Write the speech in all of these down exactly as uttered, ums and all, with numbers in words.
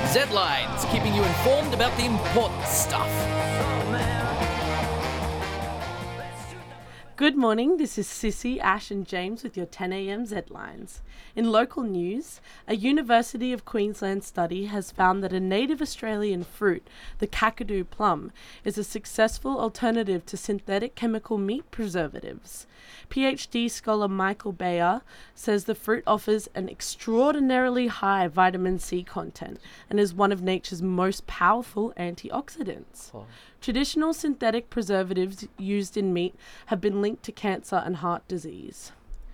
Z-Lines, keeping you informed about the important stuff. Good morning, this is Sissy, Ash and James with your ten a m Z-Lines. In local news, a University of Queensland study has found that a native Australian fruit, the Kakadu plum, is a successful alternative to synthetic chemical meat preservatives. PhD scholar Michael Bayer says the fruit offers an extraordinarily high vitamin C content and is one of nature's most powerful antioxidants. Oh. Traditional synthetic preservatives used in meat have been linked to cancer and heart disease.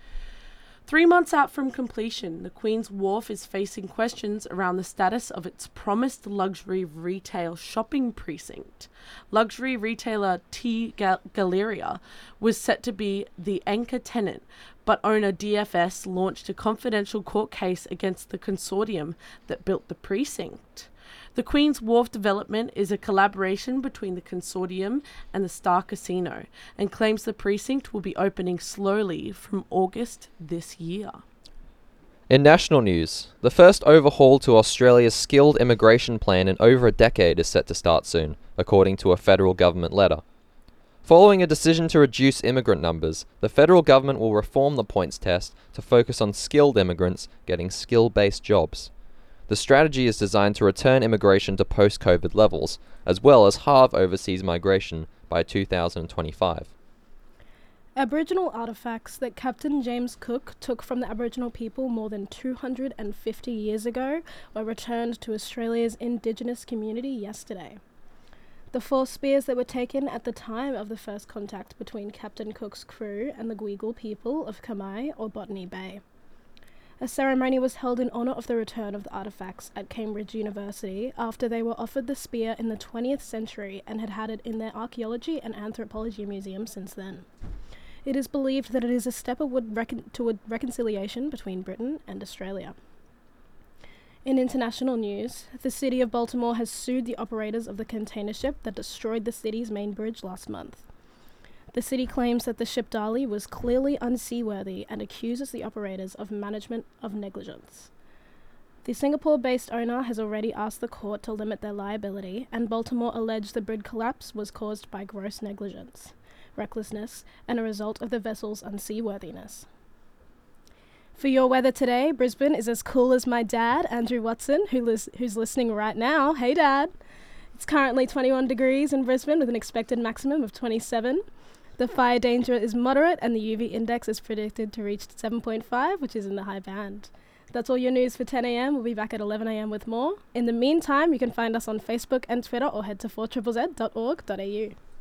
Three months out from completion, the Queen's Wharf is facing questions around the status of its promised luxury retail shopping precinct. Luxury retailer T. Gal- Galleria was set to be the anchor tenant, but owner D F S launched a confidential court case against the consortium that built the precinct. The Queen's Wharf development is a collaboration between the consortium and the Star Casino and claims the precinct will be opening slowly from August this year. In national news, the first overhaul to Australia's skilled immigration plan in over a decade is set to start soon, according to a federal government letter. Following a decision to reduce immigrant numbers, the federal government will reform the points test to focus on skilled immigrants getting skill-based jobs. The strategy is designed to return immigration to post-COVID levels, as well as halve overseas migration by two thousand twenty-five. Aboriginal artefacts that Captain James Cook took from the Aboriginal people more than two hundred fifty years ago were returned to Australia's Indigenous community yesterday. The four spears that were taken at the time of the first contact between Captain Cook's crew and the Gweagal people of Kamai or Botany Bay. A ceremony was held in honour of the return of the artefacts at Cambridge University after they were offered the spear in the twentieth century and had had it in their archaeology and anthropology museum since then. It is believed that it is a step recon- toward reconciliation between Britain and Australia. In international news, the city of Baltimore has sued the operators of the container ship that destroyed the city's main bridge last month. The city claims that the ship Dali was clearly unseaworthy and accuses the operators of management of negligence. The Singapore-based owner has already asked the court to limit their liability, and Baltimore alleged the bridge collapse was caused by gross negligence, recklessness, and a result of the vessel's unseaworthiness. For your weather today, Brisbane is as cool as my dad, Andrew Watson, who lis- who's listening right now. Hey, Dad! It's currently twenty-one degrees in Brisbane with an expected maximum of twenty-seven. The fire danger is moderate and the U V index is predicted to reach seven point five, which is in the high band. That's all your news for ten a m. We'll be back at eleven a m with more. In the meantime, you can find us on Facebook and Twitter or head to four Z Z Z dot org dot a u.